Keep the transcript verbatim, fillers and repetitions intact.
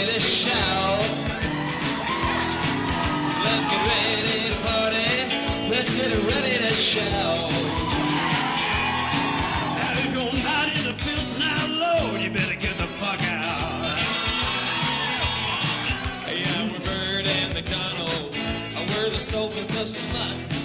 ready to shout. Let's get ready to party. Let's get ready to shout. Now if you're not in the filth now, Lord, you better get the fuck out. Yeah, we're Bird and McDonald. We're the sultans of smut.